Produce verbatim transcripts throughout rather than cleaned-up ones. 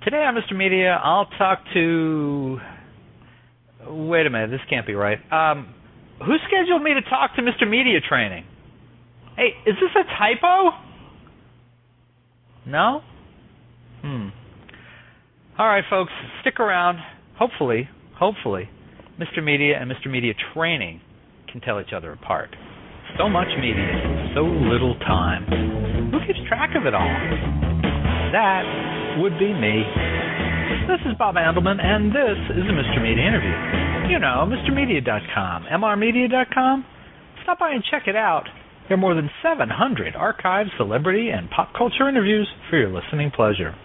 Today on Mister Media, I'll talk to... Wait a minute, this can't be right. Um, who scheduled me to talk to Mister Media Training? Hey, is this a typo? No? Hmm. All right, folks, stick around. Hopefully, hopefully, Mister Media and Mister Media Training can tell each other apart. So much media, so little time. Who keeps track of it all? That would be me. This is Bob Andelman, and this is a Mister Media interview. You know, Mr Media dot com, M R Media dot com. Stop by and check it out. There are more than seven hundred archived celebrity and pop culture interviews for your listening pleasure.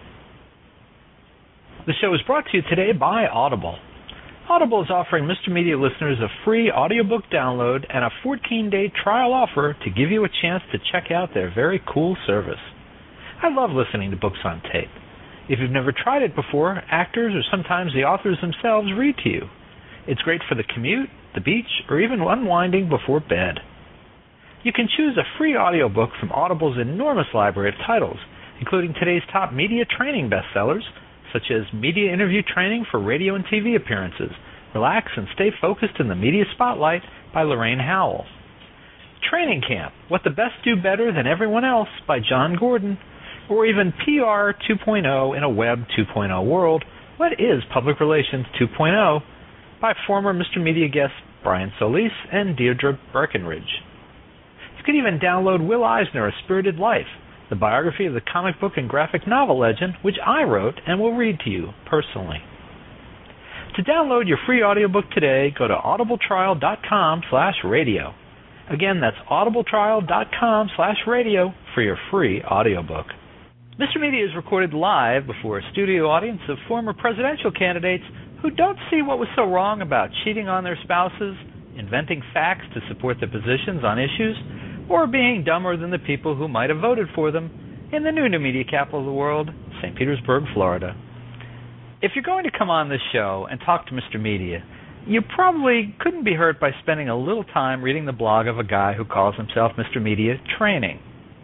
The show is brought to you today by Audible. Audible is offering Mister Media listeners a free audiobook download and a fourteen-day trial offer to give you a chance to check out their very cool service. I love listening to books on tape. If you've never tried it before, actors or sometimes the authors themselves read to you. It's great for the commute, the beach, or even unwinding before bed. You can choose a free audiobook from Audible's enormous library of titles, including today's top media training bestsellers, such as Media Interview Training for Radio and T V Appearances, Relax and Stay Focused in the Media Spotlight by Lorraine Howell. Training Camp, What the Best Do Better Than Everyone Else by John Gordon, or even P R two point oh in a Web two point oh World, What is Public Relations two point oh by former Mister Media guests Brian Solis and Deirdre Breckenridge. You can even download Will Eisner, A Spirited Life, the biography of the comic book and graphic novel legend, which I wrote and will read to you personally. To download your free audiobook today, go to audibletrial.com slash radio. Again, that's audibletrial.com slash radio for your free audiobook. Mister Media is recorded live before a studio audience of former presidential candidates who don't see what was so wrong about cheating on their spouses, inventing facts to support their positions on issues, or being dumber than the people who might have voted for them in the new, new media capital of the world, Saint Petersburg, Florida. If you're going to come on this show and talk to Mister Media, you probably couldn't be hurt by spending a little time reading the blog of a guy who calls himself Mister Media Training.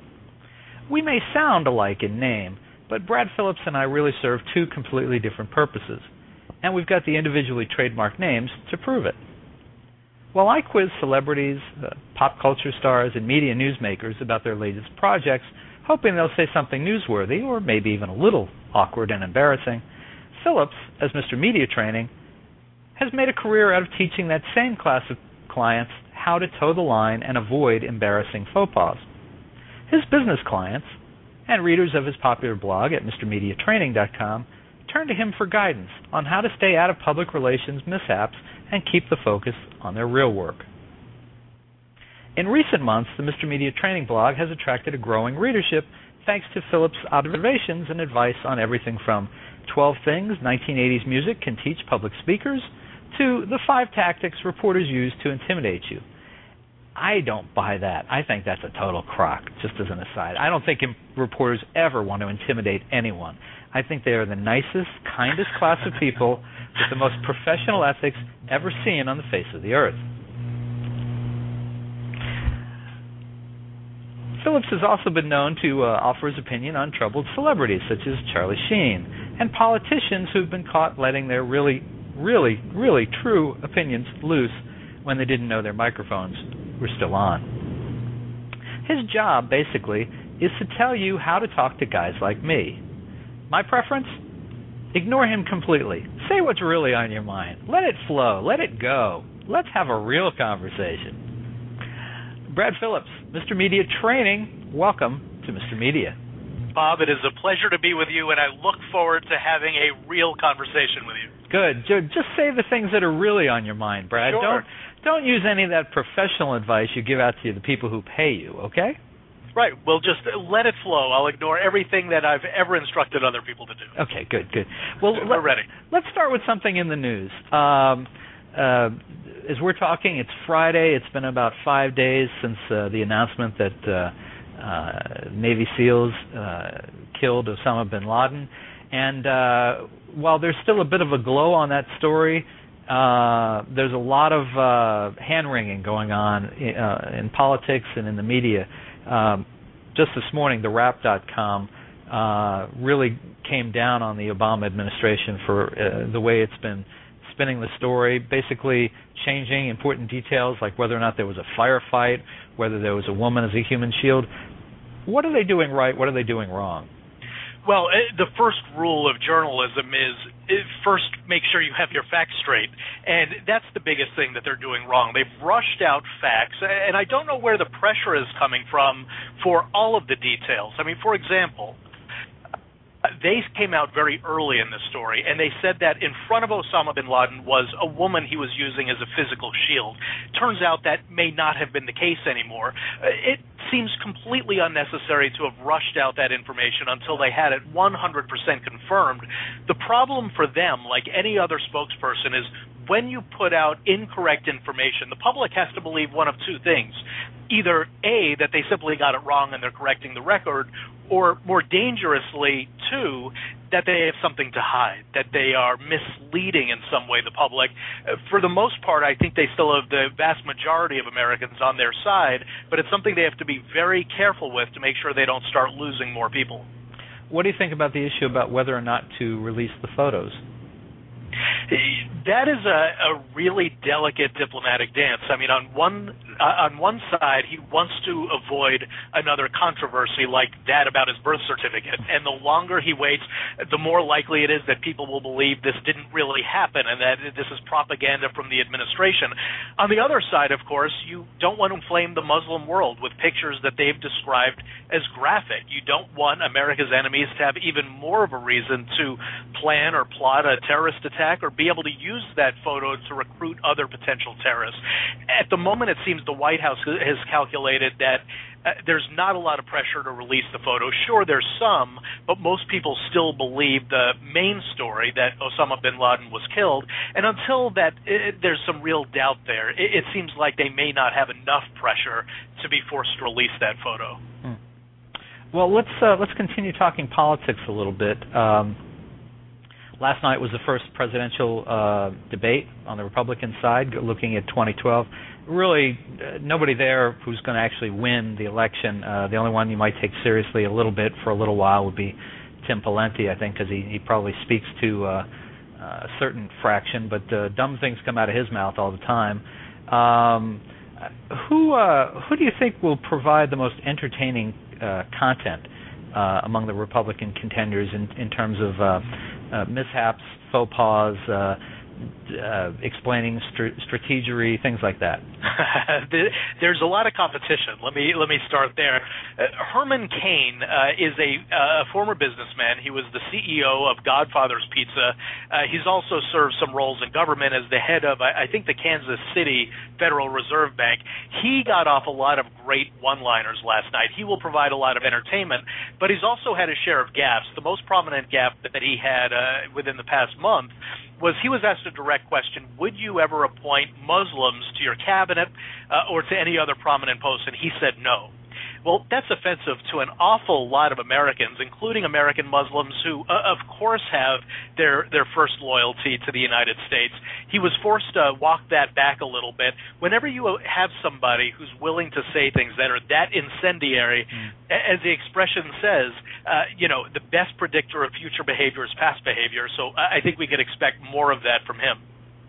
We may sound alike in name, but Brad Phillips and I really serve two completely different purposes, and we've got the individually trademarked names to prove it. While I quiz celebrities, uh, pop culture stars, and media newsmakers about their latest projects, hoping they'll say something newsworthy or maybe even a little awkward and embarrassing, Phillips, as Mister Media Training, has made a career out of teaching that same class of clients how to toe the line and avoid embarrassing faux pas. His business clients, and readers of his popular blog at Mr Media Training dot com, turn to him for guidance on how to stay out of public relations mishaps and keep the focus on their real work. In recent months, the Mister Media Training blog has attracted a growing readership thanks to Phillips' observations and advice on everything from twelve things nineteen eighties music can teach public speakers to the five tactics reporters use to intimidate you. I don't buy that. I think that's a total crock, just as an aside. I don't think reporters ever want to intimidate anyone. I think they are the nicest, kindest class of people with the most professional ethics ever seen on the face of the earth. Phillips has also been known to uh, offer his opinion on troubled celebrities such as Charlie Sheen and politicians who've been caught letting their really, really, really true opinions loose when they didn't know their microphones were still on. His job, basically, is to tell you how to talk to guys like me. My preference? Ignore him completely. Say what's really on your mind. Let it flow. Let it go. Let's have a real conversation. Brad Phillips, Mister Media Training, welcome to Mister Media. Bob, it is a pleasure to be with you, and I look forward to having a real conversation with you. Good. Just say the things that are really on your mind, Brad. Sure. Don't don't use any of that professional advice you give out to the people who pay you, okay? Right. Well, just let it flow. I'll ignore everything that I've ever instructed other people to do. Okay, good, good. Well, We're let, ready. Let's start with something in the news. Um, uh, as we're talking, it's Friday. It's been about five days since uh, the announcement that uh, uh, Navy SEALs uh, killed Osama bin Laden. And uh, while there's still a bit of a glow on that story, uh, there's a lot of uh, hand-wringing going on in, uh, in politics and in the media. Um, just this morning, the wrap dot com uh, really came down on the Obama administration for uh, the way it's been spinning the story, basically changing important details like whether or not there was a firefight, whether there was a woman as a human shield. What are they doing right? What are they doing wrong? Well, the first rule of journalism is first make sure you have your facts straight, and that's the biggest thing that they're doing wrong. They've rushed out facts, and I don't know where the pressure is coming from for all of the details. I mean, for example, they came out very early in the story, and they said that in front of Osama bin Laden was a woman he was using as a physical shield. Turns out that may not have been the case anymore. It seems completely unnecessary to have rushed out that information until they had it one hundred percent confirmed. The problem for them, like any other spokesperson, is when you put out incorrect information, the public has to believe one of two things. Either A, that they simply got it wrong and they're correcting the record, or more dangerously, two, that they have something to hide, that they are misleading in some way the public. For the most part, I think they still have the vast majority of Americans on their side, but it's something they have to be very careful with to make sure they don't start losing more people. What do you think about the issue about whether or not to release the photos? That is a, a really delicate diplomatic dance. I mean, on one uh, on one side, he wants to avoid another controversy like that about his birth certificate, and the longer he waits, the more likely it is that people will believe this didn't really happen and that this is propaganda from the administration. On the other side, of course, you don't want to inflame the Muslim world with pictures that they've described as graphic. You don't want America's enemies to have even more of a reason to plan or plot a terrorist attack or be able to use that photo to recruit other potential terrorists. At the moment, it seems the White House has calculated that uh, there's not a lot of pressure to release the photo. Sure, there's some, but most people still believe the main story that Osama bin Laden was killed. And until that, it, there's some real doubt there. It, it seems like they may not have enough pressure to be forced to release that photo. Hmm. Well, let's uh, let's continue talking politics a little bit. Um, Last night was the first presidential uh, debate on the Republican side, looking at twenty twelve. Really, uh, nobody there who's going to actually win the election. Uh, the only one you might take seriously a little bit for a little while would be Tim Pawlenty, I think, because he, he probably speaks to uh, a certain fraction, but uh, dumb things come out of his mouth all the time. Um, who uh, who do you think will provide the most entertaining uh, content uh, among the Republican contenders in, in terms of uh, Uh, mishaps, faux pas, uh, uh, explaining str- strategery, things like that? There's a lot of competition. Let me let me start there. Uh, Herman Cain uh, is a uh, former businessman. He was the C E O of Godfather's Pizza. Uh, he's also served some roles in government as the head of, I, I think, the Kansas City Federal Reserve Bank. He got off a lot of great one-liners last night. He will provide a lot of entertainment, but he's also had a share of gaffes. The most prominent gaffe that he had uh, within the past month was he was asked a direct question, would you ever appoint Muslims to your cabinet uh, or to any other prominent post? And he said no. Well, that's offensive to an awful lot of Americans, including American Muslims who, uh, of course, have their, their first loyalty to the United States. He was forced to walk that back a little bit. Whenever you have somebody who's willing to say things that are that incendiary, mm. as the expression says, uh, you know, the best predictor of future behavior is past behavior. So I think we could expect more of that from him.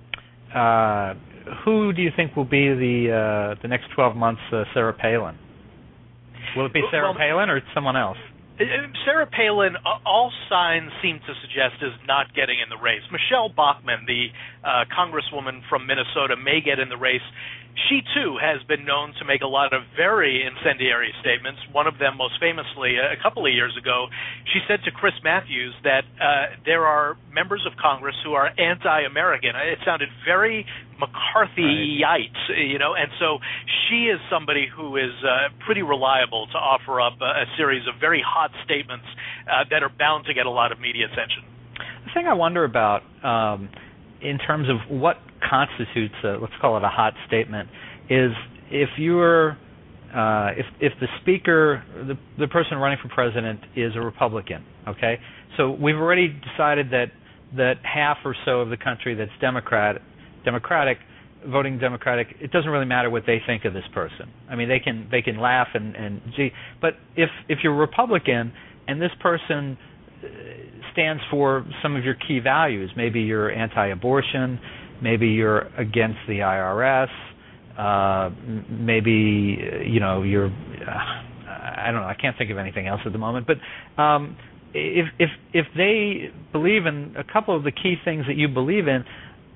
Uh, who do you think will be the uh, the next twelve months uh, Sarah Palin? Will it be Sarah well, Palin or someone else? Sarah Palin, all signs seem to suggest, is not getting in the race. Michelle Bachmann, the uh, congresswoman from Minnesota, may get in the race. She, too, has been known to make a lot of very incendiary statements. One of them, most famously, a couple of years ago, she said to Chris Matthews that uh, there are members of Congress who are anti-American. It sounded very McCarthyite, right. you know, and so she is somebody who is uh, pretty reliable to offer up a, a series of very hot statements uh, that are bound to get a lot of media attention. The thing I wonder about um, in terms of what constitutes, a, let's call it a hot statement, is if you're, uh, if if the speaker, the the person running for president is a Republican, okay? So we've already decided that that half or so of the country that's Democrat, Democratic, voting Democratic, it doesn't really matter what they think of this person. I mean, they can they can laugh and, and gee, but if if you're Republican, and this person stands for some of your key values. Maybe you're anti-abortion, maybe you're against the I R S, uh, maybe you know you're uh, I don't know, I can't think of anything else at the moment, but um, if if if they believe in a couple of the key things that you believe in,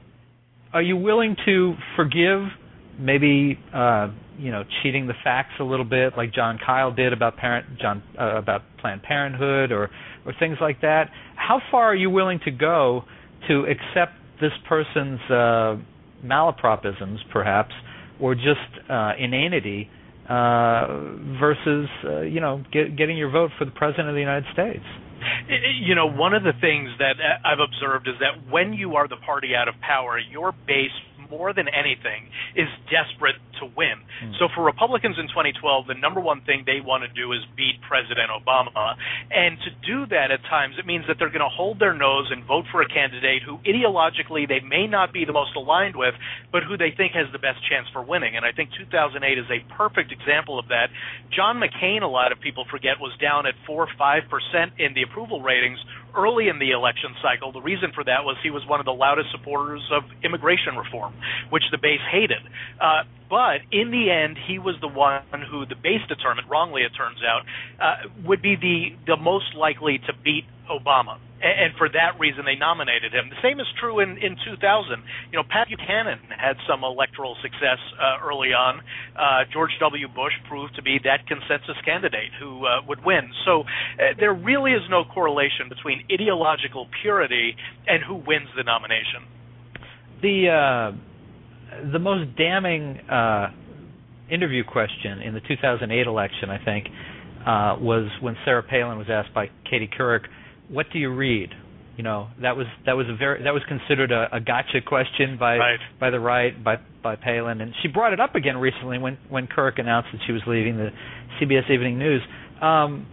are you willing to forgive maybe uh, you know cheating the facts a little bit, like John Kyle did about parent John uh, about Planned Parenthood or or things like that? How far are you willing to go to accept this person's uh, malapropisms, perhaps, or just uh, inanity, uh, versus uh, you know get, getting your vote for the President of the United States? You know, one of the things that I've observed is that when you are the party out of power, your base, more than anything, is desperate to win. Mm. So for Republicans in twenty twelve, the number one thing they want to do is beat President Obama. And to do that at times, it means that they're going to hold their nose and vote for a candidate who ideologically they may not be the most aligned with, but who they think has the best chance for winning. And I think two thousand eight is a perfect example of that. John McCain, a lot of people forget, was down at four or five percent in the approval ratings early in the election cycle. The reason for that was he was one of the loudest supporters of immigration reform, which the base hated. Uh, but in the end, he was the one who the base determined, wrongly it turns out, uh, would be the, the most likely to beat Obama. And for that reason, they nominated him. The same is true in, in two thousand. You know, Pat Buchanan had some electoral success uh, early on. Uh, George W. Bush proved to be that consensus candidate who uh, would win. So uh, there really is no correlation between ideological purity and who wins the nomination. The uh, the most damning uh, interview question in the two thousand eight election, I think, uh, was when Sarah Palin was asked by Katie Couric, "What do you read?" You know, that was that was a very that was considered a, a gotcha question by right. by the right, by by Palin, and she brought it up again recently when when Couric announced that she was leaving the C B S Evening News. Um,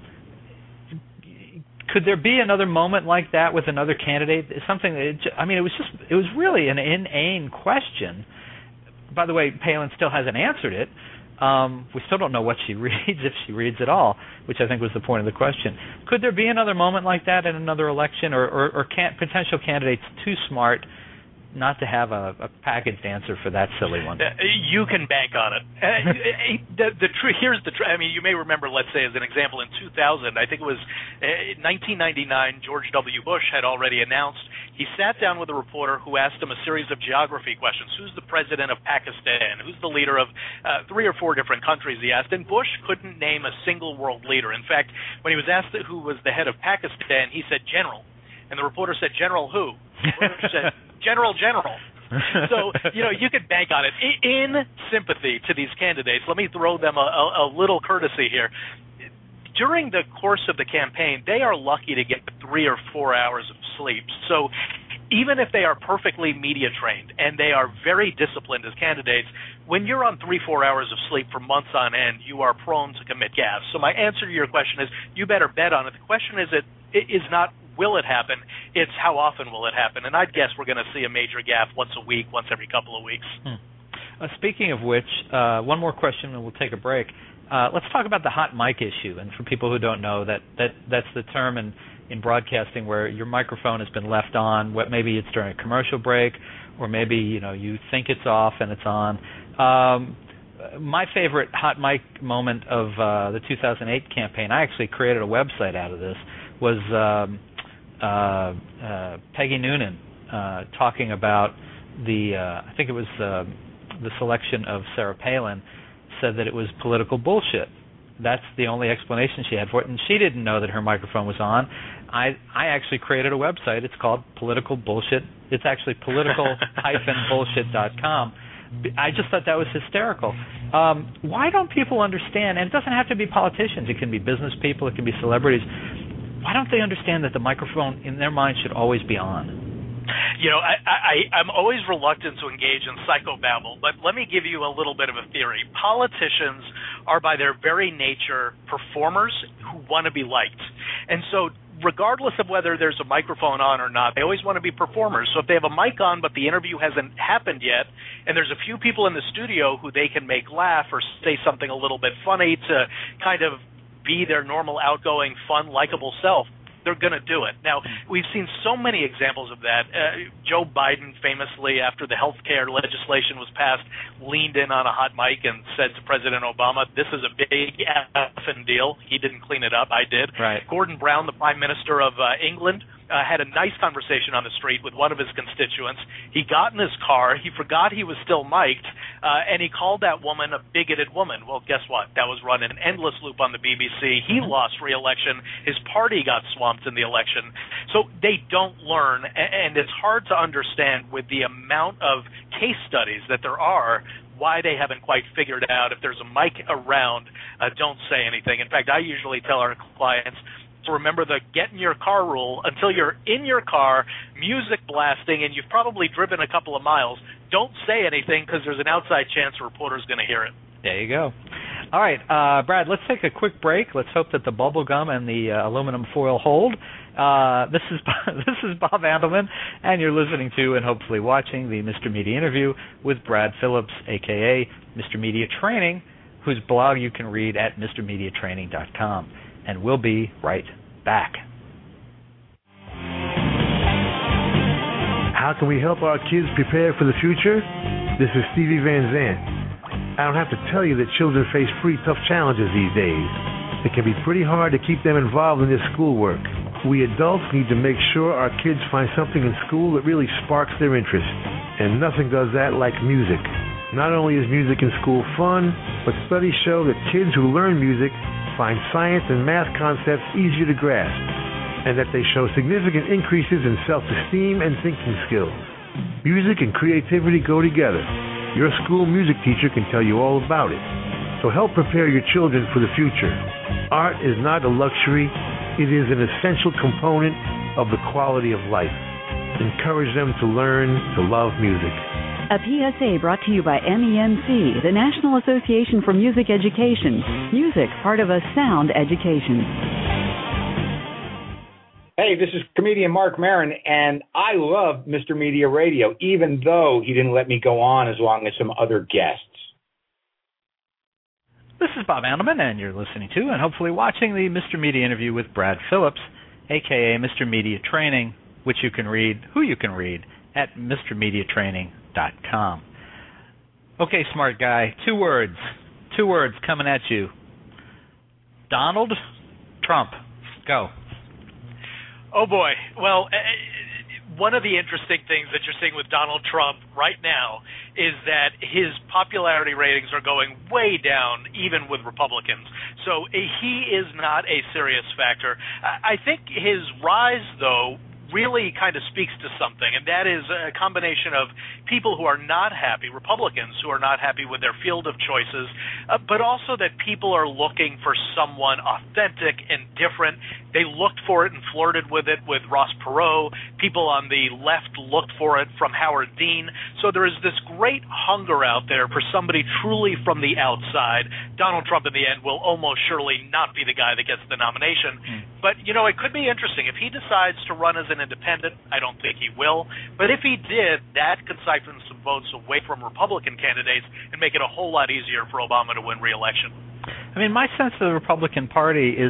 could there be another moment like that with another candidate? Something that it, I mean, it was just it was really an inane question. By the way, Palin still hasn't answered it. Um, we still don't know what she reads, if she reads at all, which I think was the point of the question. Could there be another moment like that in another election, or, or, or can potential candidates too smart not to have a, a packaged answer for that silly one? Uh, you can bank on it. Uh, the the tr- here's the tr- I mean, you may remember, let's say, as an example, in two thousand, I think it was uh, nineteen ninety-nine, George W. Bush had already announced. He sat down with a reporter who asked him a series of geography questions. Who's the president of Pakistan? Who's the leader of uh, three or four different countries, he asked. And Bush couldn't name a single world leader. In fact, when he was asked who was the head of Pakistan, he said general. And the reporter said, general who? The reporter said, general, general. So, you know, you could bank on it. In sympathy to these candidates, let me throw them a, a, a little courtesy here. During the course of the campaign, they are lucky to get three or four hours of sleep. So even if they are perfectly media trained and they are very disciplined as candidates, when you're on three, four hours of sleep for months on end, you are prone to commit gaffes. So my answer to your question is you better bet on it. The question is it, it is not will it happen, it's how often will it happen. And I'd guess we're going to see a major gaffe once a week, once every couple of weeks. Hmm. Uh, speaking of which, uh, one more question and we'll take a break. Uh, let's talk about the hot mic issue. And for people who don't know, that, that that's the term in, in broadcasting where your microphone has been left on. What, maybe it's during a commercial break, or maybe you know you think it's off and it's on. Um, my favorite hot mic moment of uh, the two thousand eight campaign, I actually created a website out of this, was um, uh, uh, Peggy Noonan uh, talking about the, uh, I think it was uh, the selection of Sarah Palin, said that it was political bullshit. That's the only explanation she had for it, and she didn't know that her microphone was on. I I actually created a website. It's called Political Bullshit. It's actually political dash bullshit dot com. I just thought that was hysterical. Um, why don't people understand, and it doesn't have to be politicians, it can be business people, it can be celebrities, why don't they understand that the microphone in their mind should always be on? You know, I, I, I'm always reluctant to engage in psychobabble, but let me give you a little bit of a theory. Politicians are by their very nature performers who want to be liked. And so regardless of whether there's a microphone on or not, they always want to be performers. So if they have a mic on but the interview hasn't happened yet, and there's a few people in the studio who they can make laugh or say something a little bit funny to kind of be their normal, outgoing, fun, likable self, they're going to do it. Now, we've seen so many examples of that. Uh, Joe Biden famously, after the health care legislation was passed, leaned in on a hot mic and said to President Obama, this is a big effing deal. He didn't clean it up. I did. Right. Gordon Brown, the Prime Minister of uh, England, Uh, had a nice conversation on the street with one of his constituents. He got in his car. He forgot he was still mic'd, uh, and he called that woman a bigoted woman. Well, guess what? That was run in an endless loop on the B B C. He lost re-election. His party got swamped in the election. So they don't learn, and it's hard to understand with the amount of case studies that there are why they haven't quite figured out if there's a mic around, uh, don't say anything. In fact, I usually tell our clients, to remember the get in your car rule until you're in your car, music blasting, and you've probably driven a couple of miles. Don't say anything because there's an outside chance a reporter's going to hear it. There you go. All right, uh, Brad, let's take a quick break. Let's hope that the bubble gum and the uh, aluminum foil hold. Uh, this is this is Bob Andelman, and you're listening to and hopefully watching the Mister Media interview with Brad Phillips, a k a. Mister Media Training, whose blog you can read at Mr Media Training dot com. And we'll be right back. How can we help our kids prepare for the future? This is Stevie Van Zandt. I don't have to tell you that children face pretty tough challenges these days. It can be pretty hard to keep them involved in their schoolwork. We adults need to make sure our kids find something in school that really sparks their interest. And nothing does that like music. Not only is music in school fun, but studies show that kids who learn music find science and math concepts easier to grasp, and that they show significant increases in self-esteem and thinking skills. Music and creativity go together. Your school music teacher can tell you all about it. So help prepare your children for the future. Art is not a luxury. It is an essential component of the quality of life. Encourage them to learn to love music. A P S A brought to you by M E M C, the National Association for Music Education. Music, part of a sound education. Hey, this is comedian Mark Maron, and I love Mister Media Radio, even though he didn't let me go on as long as some other guests. This is Bob Andelman, and you're listening to and hopefully watching the Mister Media interview with Brad Phillips, a k a. Mister Media Training, which you can read, who you can read, at Mr Media Training dot com. Okay, smart guy, two words. Two words coming at you. Donald Trump. Go. Oh, boy. Well, one of the interesting things that you're seeing with Donald Trump right now is that his popularity ratings are going way down, even with Republicans. So he is not a serious factor. I think his rise, though, really kind of speaks to something, and that is a combination of people who are not happy, Republicans who are not happy with their field of choices, uh, but also that people are looking for someone authentic and different. They looked for it and flirted with it with Ross Perot. People on the left looked for it from Howard Dean. So there is this great hunger out there for somebody truly from the outside. Donald Trump, in the end, will almost surely not be the guy that gets the nomination. Mm. But, you know, it could be interesting. If he decides to run as an independent, I don't think he will. But if he did, that could siphon some votes away from Republican candidates and make it a whole lot easier for Obama to win re-election. I mean, my sense of the Republican Party is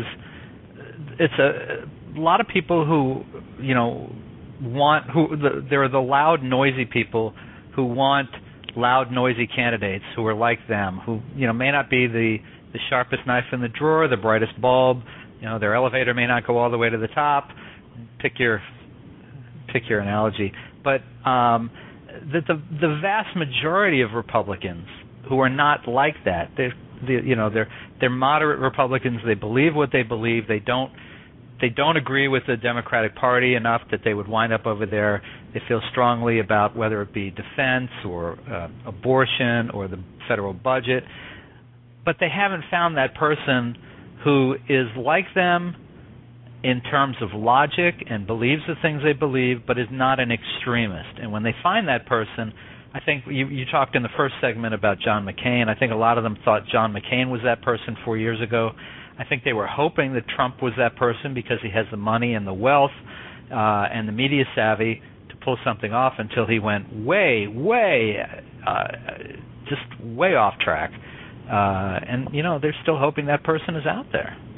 it's a, a lot of people who, you know, want, who the, there are the loud, noisy people who want loud, noisy candidates who are like them, who, you know, may not be the, the sharpest knife in the drawer, the brightest bulb. You know, their elevator may not go all the way to the top. Pick your pick your analogy. But um, the, the the vast majority of Republicans who are not like that, they're, they, you know, they're they're moderate Republicans. They believe what they believe. They don't they don't agree with the Democratic Party enough that they would wind up over there. They feel strongly about whether it be defense or uh, abortion or the federal budget. But they haven't found that person who is like them in terms of logic and believes the things they believe, but is not an extremist. And when they find that person, I think you, you talked in the first segment about John McCain. I think a lot of them thought John McCain was that person four years ago. I think they were hoping that Trump was that person because he has the money and the wealth uh, and the media savvy to pull something off until he went way, way, uh, just way off track. Uh, and, you know, they're still hoping that person is out there.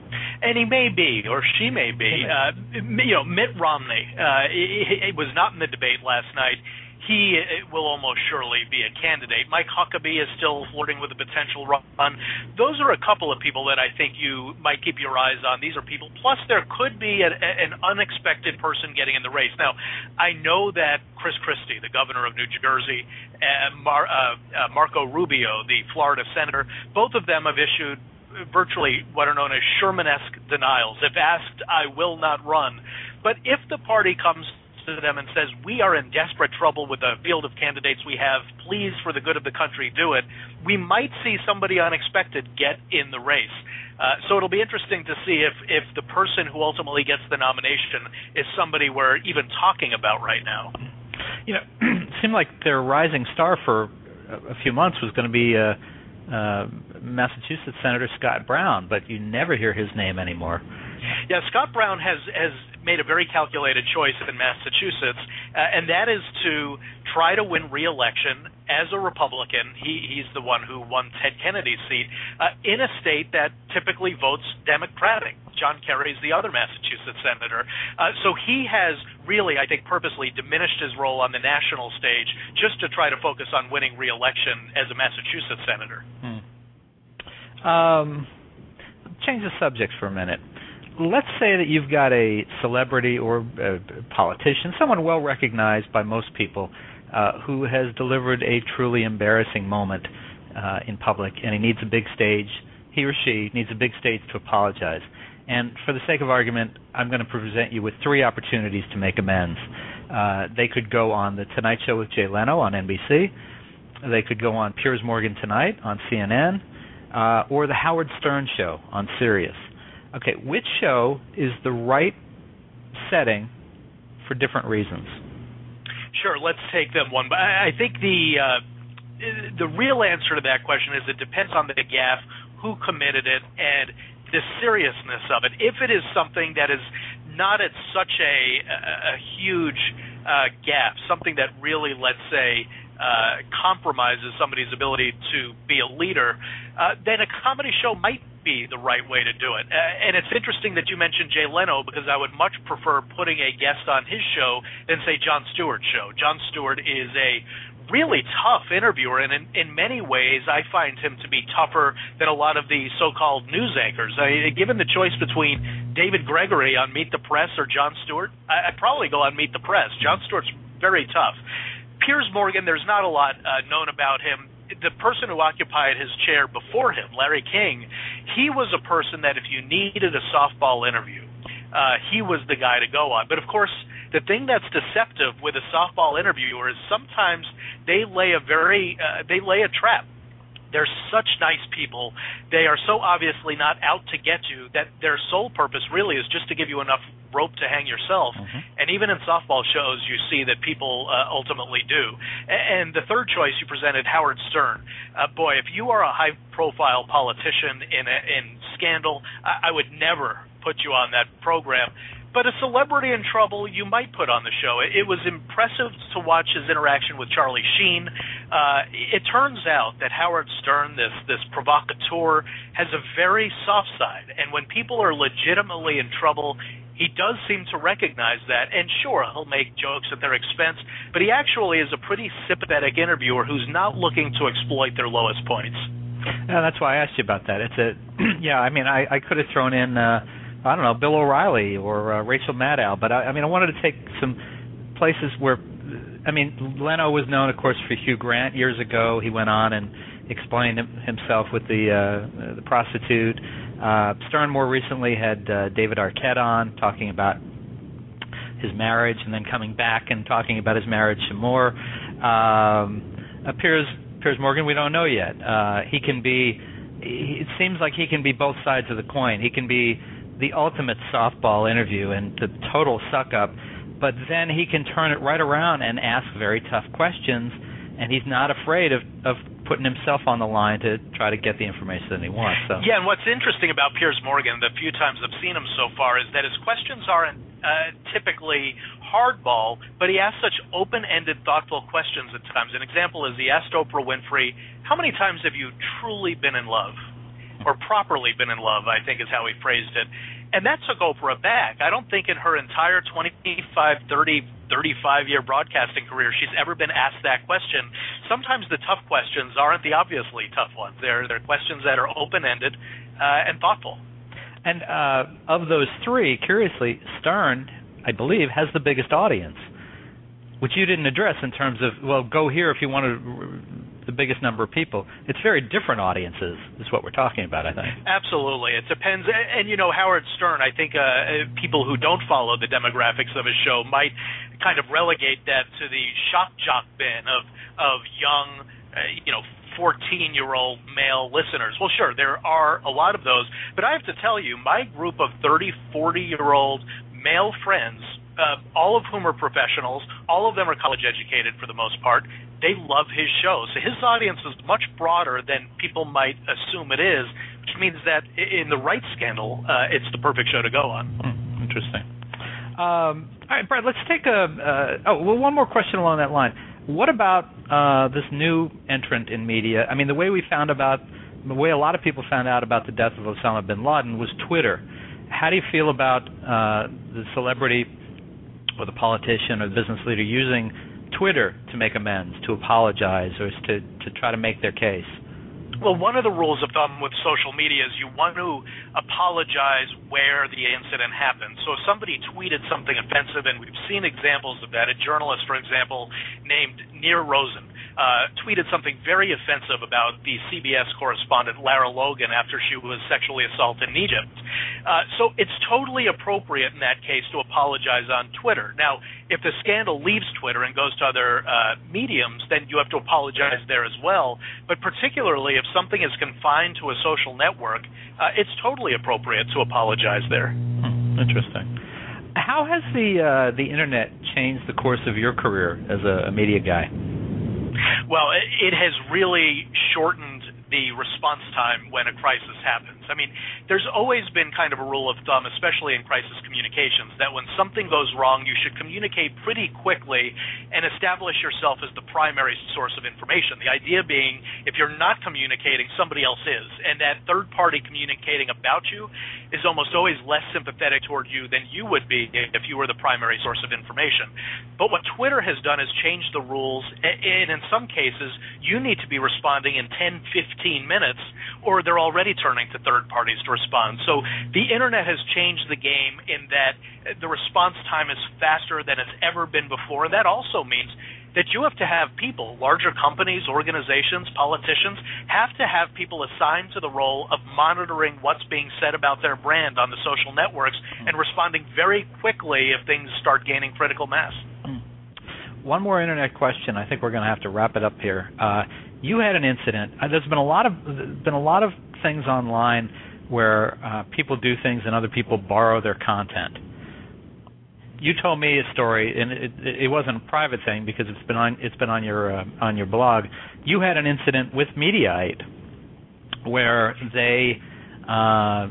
And he may be, or she may be. Uh, you know, Mitt Romney uh, it, it was not in the debate last night. He will almost surely be a candidate. Mike Huckabee is still flirting with a potential run. Those are a couple of people that I think you might keep your eyes on. These are people. Plus, there could be a, an unexpected person getting in the race. Now, I know that Chris Christie, the governor of New Jersey, and Mar, uh, uh, Marco Rubio, the Florida senator, both of them have issued virtually what are known as Sherman-esque denials. If asked, I will not run. But if the party comes to them and says, we are in desperate trouble with the field of candidates we have, please, for the good of the country, do it, we might see somebody unexpected get in the race. Uh, so it'll be interesting to see if, if the person who ultimately gets the nomination is somebody we're even talking about right now. You know, it seemed like their rising star for a few months was going to be uh, uh, Massachusetts Senator Scott Brown, but you never hear his name anymore. Yeah, Scott Brown has, has made a very calculated choice in Massachusetts, uh, and that is to try to win re-election as a Republican. He, he's the one who won Ted Kennedy's seat uh, in a state that typically votes Democratic. John Kerry is the other Massachusetts senator. Uh, so he has really, I think, purposely diminished his role on the national stage just to try to focus on winning re-election as a Massachusetts senator. Hmm. Um, change the subject for a minute. Let's say that you've got a celebrity or a politician, someone well recognized by most people, uh, who has delivered a truly embarrassing moment uh, in public, and he needs a big stage. He or she needs a big stage to apologize. And for the sake of argument, I'm going to present you with three opportunities to make amends. Uh, they could go on The Tonight Show with Jay Leno on N B C. They could go on Piers Morgan Tonight on C N N, uh, or The Howard Stern Show on Sirius. Okay, which show is the right setting for different reasons? Sure, let's take them one. But I think the uh, the real answer to that question is it depends on the gaffe, who committed it, and the seriousness of it. If it is something that is not at such a, a, a huge uh, gaffe, something that really, let's say, uh, compromises somebody's ability to be a leader, uh, then a comedy show might be the right way to do it. Uh, and it's interesting that you mentioned Jay Leno, because I would much prefer putting a guest on his show than, say, Jon Stewart's show. Jon Stewart is a really tough interviewer, and in, in many ways I find him to be tougher than a lot of the so-called news anchors. I, given the choice between David Gregory on Meet the Press or Jon Stewart, I, I'd probably go on Meet the Press. Jon Stewart's very tough. Piers Morgan, there's not a lot uh, known about him. The person who occupied his chair before him, Larry King, he was a person that if you needed a softball interview, uh, he was the guy to go on. But, of course, the thing that's deceptive with a softball interviewer is sometimes they lay a very uh, they lay a trap. They're such nice people. They are so obviously not out to get you that their sole purpose really is just to give you enough rope to hang yourself. Mm-hmm. And even in softball shows, you see that people uh, ultimately do. And the third choice you presented, Howard Stern. Uh, boy, if you are a high-profile politician in a, in scandal, I, I would never put you on that program. But a celebrity in trouble you might put on the show. It, it was impressive to watch his interaction with Charlie Sheen. Uh, it turns out that Howard Stern, this this provocateur, has a very soft side. And when people are legitimately in trouble, he does seem to recognize that. And sure, he'll make jokes at their expense, but he actually is a pretty sympathetic interviewer who's not looking to exploit their lowest points. Yeah, that's why I asked you about that. It's a yeah. I mean, I, I could have thrown in. Uh, I don't know, Bill O'Reilly or uh, Rachel Maddow, but I, I mean, I wanted to take some places where, I mean, Leno was known, of course, for Hugh Grant years ago. He went on and explained himself with the uh, the prostitute. Uh, Stern more recently had uh, David Arquette on talking about his marriage, and then coming back and talking about his marriage some more. Um, uh, Piers Piers Morgan, we don't know yet. Uh, he can be. It seems like he can be both sides of the coin. He can be the ultimate softball interview and the total suck-up, but then he can turn it right around and ask very tough questions, and he's not afraid of, of putting himself on the line to try to get the information that he wants. So. Yeah, and what's interesting about Piers Morgan, the few times I've seen him so far, is that his questions aren't uh, typically hardball, but he asks such open-ended, thoughtful questions at times. An example is he asked Oprah Winfrey, how many times have you truly been in love? Or properly been in love, I think is how he phrased it. And that took Oprah back. I don't think in her entire twenty-five, thirty, thirty-five-year broadcasting career she's ever been asked that question. Sometimes the tough questions aren't the obviously tough ones. They're, they're questions that are open-ended uh, and thoughtful. And uh, of those three, curiously, Stern, I believe, has the biggest audience, which you didn't address in terms of, well, go here if you want to the biggest number of people. It's very different audiences is what we're talking about, I think. Absolutely. It depends. And, you know, Howard Stern, I think uh, people who don't follow the demographics of his show might kind of relegate that to the shock jock bin of, of young, uh, you know, fourteen-year-old male listeners. Well, sure, there are a lot of those. But I have to tell you, my group of thirty, forty-year-old male friends, uh, all of whom are professionals, all of them are college-educated for the most part, they love his show. So his audience is much broader than people might assume it is, which means that in the right scandal, uh, it's the perfect show to go on. Hmm, interesting. Um, all right, Brad, let's take a uh, – oh, well, one more question along that line. What about uh, this new entrant in media? I mean, the way we found about – the way a lot of people found out about the death of Osama bin Laden was Twitter. How do you feel about uh, the celebrity or the politician or the business leader using – Twitter to make amends, to apologize, or to, to try to make their case? Well, one of the rules of thumb with social media is you want to apologize where the incident happened. So if somebody tweeted something offensive, and we've seen examples of that, a journalist, for example, named Nir Rosen, uh, tweeted something very offensive about the C B S correspondent Lara Logan after she was sexually assaulted in Egypt. Uh, so it's totally appropriate in that case to apologize on Twitter. Now, if the scandal leaves Twitter and goes to other uh, mediums, then you have to apologize there as well. But particularly if something is confined to a social network, uh, it's totally appropriate to apologize there. Hmm, interesting. How has the uh, the internet changed the course of your career as a, a media guy? Well, it has really shortened the response time when a crisis happens. I mean, there's always been kind of a rule of thumb, especially in crisis communications, that when something goes wrong, you should communicate pretty quickly and establish yourself as the primary source of information. The idea being, if you're not communicating, somebody else is, and that third party communicating about you is almost always less sympathetic toward you than you would be if you were the primary source of information. But what Twitter has done is change the rules, and in some cases, you need to be responding in ten, fifteen minutes, or they're already turning to third parties to respond. So the internet has changed the game in that the response time is faster than it's ever been before. That also means that you have to have people, larger companies, organizations, politicians, have to have people assigned to the role of monitoring what's being said about their brand on the social networks and responding very quickly if things start gaining critical mass. One more internet question. I think we're going to have to wrap it up here. Uh, you had an incident. Uh, there's been a lot of been a lot of things online where uh, people do things and other people borrow their content. You told me a story, and it, it wasn't a private thing because it's been on it's been on your uh, on your blog. You had an incident with Mediaite where they uh,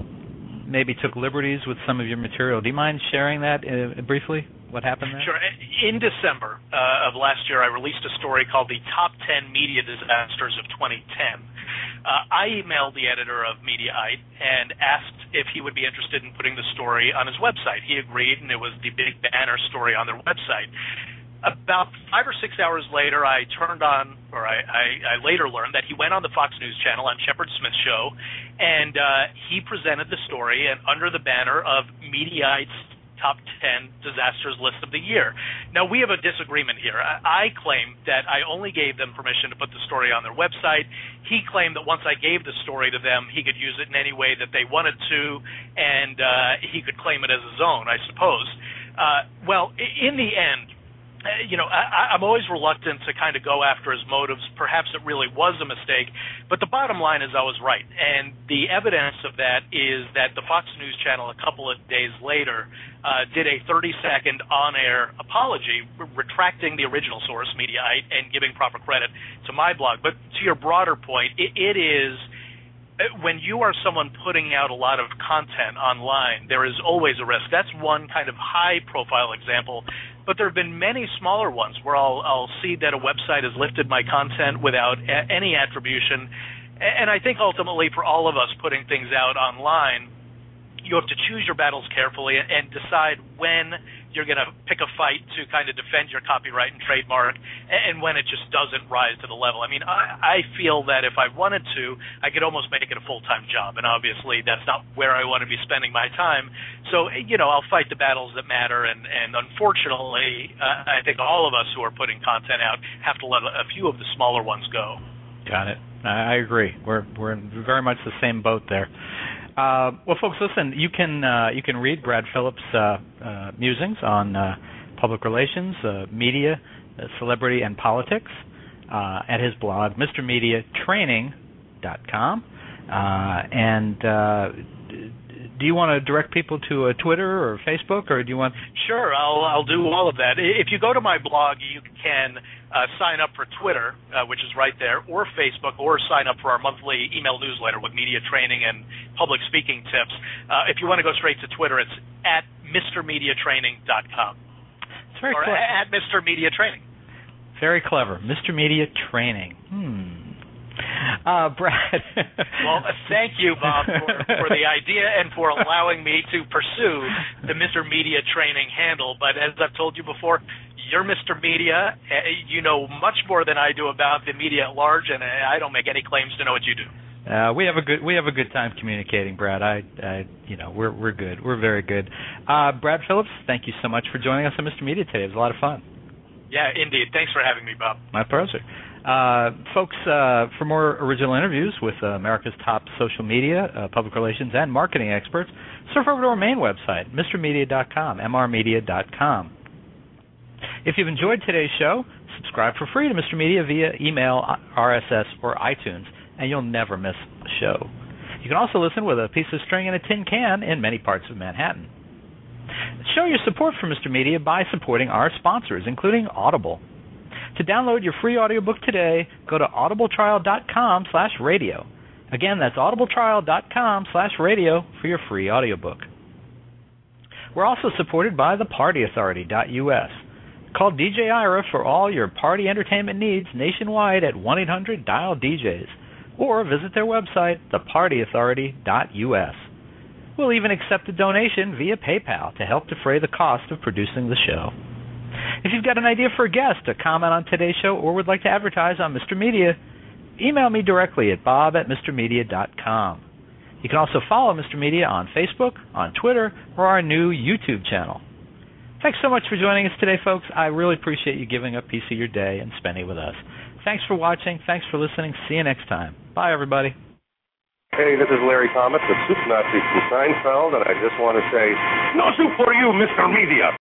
maybe took liberties with some of your material. Do you mind sharing that uh, briefly? What happened there? Sure. In December uh, of last year, I released a story called The Top ten Media Disasters of twenty ten. Uh, I emailed the editor of Mediaite and asked if he would be interested in putting the story on his website. He agreed, and it was the big banner story on their website. About five or six hours later, I turned on, or I, I, I later learned that he went on the Fox News Channel on Shepard Smith's show, and uh, he presented the story and under the banner of Mediaite's Top ten Disasters List of the Year. Now, we have a disagreement here. I, I claim that I only gave them permission to put the story on their website. He claimed that once I gave the story to them, he could use it in any way that they wanted to, and uh, he could claim it as his own, I suppose. Uh, well, in the end, you know, I, I'm always reluctant to kind of go after his motives. Perhaps it really was a mistake, but the bottom line is I was right. And the evidence of that is that the Fox News Channel a couple of days later uh, did a thirty-second on-air apology, re- retracting the original source, Mediaite, and giving proper credit to my blog. But to your broader point, it, it is... when you are someone putting out a lot of content online, there is always a risk. That's one kind of high-profile example, but there have been many smaller ones where I'll, I'll see that a website has lifted my content without a- any attribution. And I think ultimately for all of us putting things out online, you have to choose your battles carefully and, and decide when you're going to pick a fight to kind of defend your copyright and trademark, and, and when it just doesn't rise to the level. I mean, I, I feel that if I wanted to, I could almost make it a full-time job, and obviously that's not where I want to be spending my time. So, you know, I'll fight the battles that matter, and, and unfortunately, uh, I think all of us who are putting content out have to let a few of the smaller ones go. Got it. I agree. We're we're in very much the same boat there. Uh, well, folks, listen. You can uh, you can read Brad Phillips' uh, uh, musings on uh, public relations, uh, media, uh, celebrity, and politics uh, at his blog, Mister Media Training dot com. Uh, and uh, do you want to direct people to a Twitter or Facebook, or do you want? Sure, I'll I'll do all of that. If you go to my blog, you can uh, sign up for Twitter, uh, which is right there, or Facebook, or sign up for our monthly email newsletter with media training and public speaking tips. Uh, if you want to go straight to Twitter, it's at Mister Media Training dot com. It's very or clever. At Mister Media Training. Very clever. Mister Media Training. Hmm. Uh, Brad. Well, thank you, Bob, for, for the idea and for allowing me to pursue the Mister Media Training handle. But as I've told you before, you're Mister Media. You know much more than I do about the media at large, and I don't make any claims to know what you do. Uh, we have a good we have a good time communicating, Brad. I, I you know, we're we're good. We're very good. Uh, Brad Phillips, thank you so much for joining us on Mister Media today. It was a lot of fun. Yeah, indeed. Thanks for having me, Bob. My pleasure. Uh, folks, uh, for more original interviews with uh, America's top social media, uh, public relations, and marketing experts, surf over to our main website, Mister Media dot com, M R Media dot com. If you've enjoyed today's show, subscribe for free to Mister Media via email, R S S, or iTunes, and you'll never miss a show. You can also listen with a piece of string and a tin can in many parts of Manhattan. Show your support for Mister Media by supporting our sponsors, including Audible. To download your free audiobook today, go to audible trial dot com slash radio. Again, that's audible trial dot com slash radio for your free audiobook. We're also supported by the party authority dot U S. Call D J Ira for all your party entertainment needs nationwide at one eight hundred dial D Js, or visit their website, the party authority dot U S. We'll even accept a donation via PayPal to help defray the cost of producing the show. If you've got an idea for a guest, a comment on today's show, or would like to advertise on Mister Media, email me directly at bob at mister media dot com. You can also follow Mister Media on Facebook, on Twitter, or our new YouTube channel. Thanks so much for joining us today, folks. I really appreciate you giving up a piece of your day and spending it with us. Thanks for watching. Thanks for listening. See you next time. Bye, everybody. Hey, this is Larry Thomas, the Soup Nazi from Seinfeld, and I just want to say, no soup for you, Mister Media.